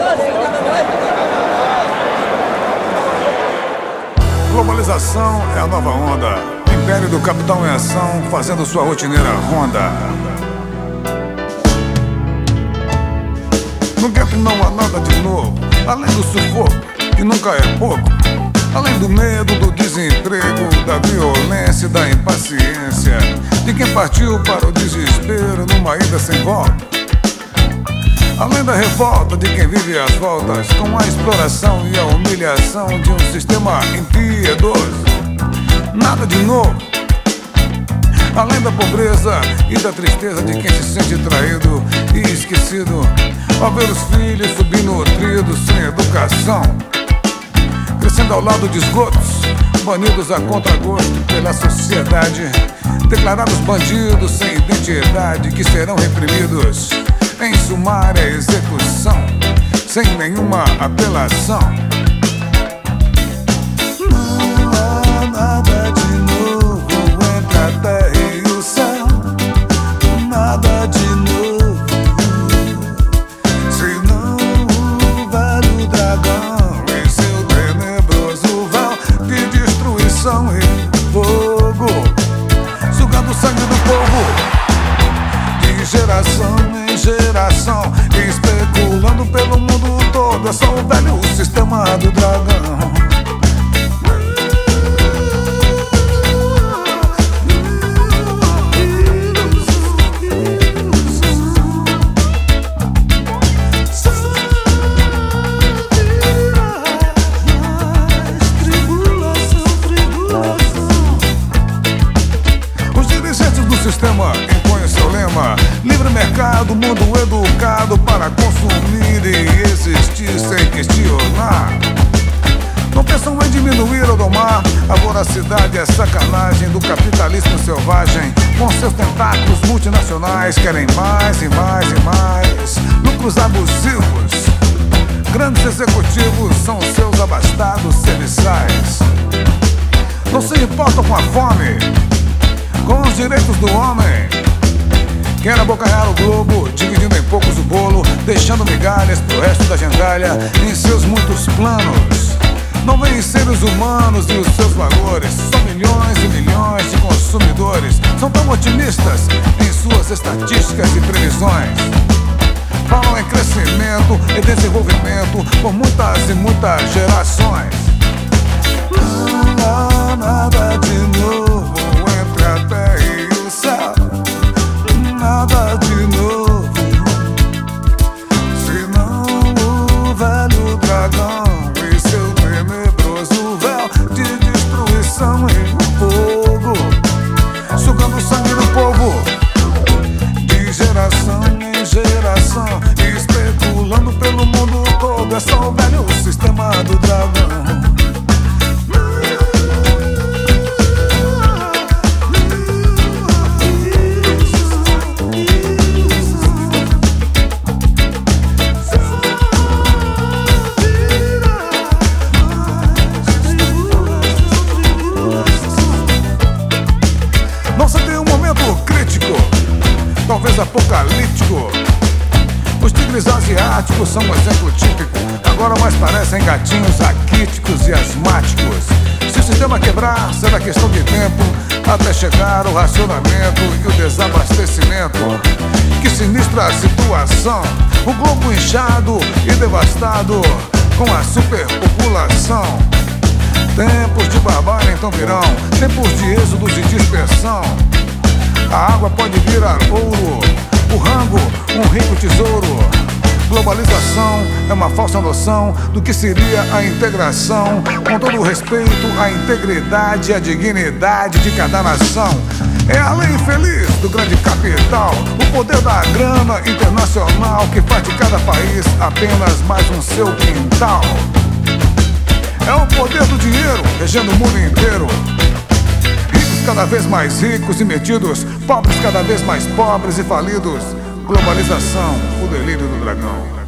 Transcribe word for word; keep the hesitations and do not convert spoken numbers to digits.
Globalização é a nova onda. Império do capitão em ação, fazendo sua rotineira ronda. No gueto não há nada de novo, além do sufoco, que nunca é pouco. Além do medo, do desemprego, da violência e da impaciência de quem partiu para o desespero numa ida sem volta. Além da revolta de quem vive às voltas com a exploração e a humilhação de um sistema impiedoso. Nada de novo. Além da pobreza e da tristeza de quem se sente traído e esquecido ao ver os filhos subnutridos sem educação, crescendo ao lado de esgotos, banidos a contragosto pela sociedade, declarados bandidos sem identidade que serão reprimidos em sumária execução, sem nenhuma apelação. Não há nada de novo entre a terra e o céu, nada de novo, senão o velho dragão em seu tenebroso véu de destruição e fogo, sugando o sangue do povo de geração em geração, especulando pelo mundo todo. É só o velho sistema do dragão. Os dirigentes do sistema impõem seu lema: livre mercado, mundo educado para consumir e existir sem questionar. Não pensam em diminuir ou domar a voracidade e a sacanagem do capitalismo selvagem. Com seus tentáculos multinacionais querem mais e mais e mais lucros abusivos. Grandes executivos são seus abastados serviçais. Não se importam com a fome, com os direitos do homem. Quer abocanhar o globo, dividindo em poucos o bolo, deixando migalhas pro resto da gentalha em seus muitos planos. Não veem seres humanos e os seus valores. São milhões e milhões de consumidores. São tão otimistas em suas estatísticas e previsões. Falam em crescimento e desenvolvimento por muitas e muitas gerações. Não há nada de novo entre a terra e o céu, nada de novo, senão o velho dragão e seu tenebroso véu de destruição e fogo, sugando o sangue do povo de geração em geração, especulando pelo mundo todo. É só o velho sistema do dragão. Não se tem um momento crítico, talvez apocalíptico. Os tigres asiáticos são um exemplo típico. Agora mais parecem gatinhos raquíticos e asmáticos. Se o sistema quebrar, será questão de tempo até chegar o racionamento e o desabastecimento. Que sinistra a situação, o globo inchado e devastado com a superpopulação. Tempos de barbárie então virão, tempos de êxodos e dispersão. A água pode virar ouro, o rango um rico tesouro. Globalização é uma falsa noção do que seria a integração, com todo o respeito à integridade e à dignidade de cada nação. É a lei infeliz do grande capital, o poder da grana internacional que faz de cada país apenas mais um seu quintal. É o poder do dinheiro regendo o mundo inteiro. Ricos cada vez mais ricos e metidos, pobres cada vez mais pobres e falidos. Globalização, o delírio do dragão.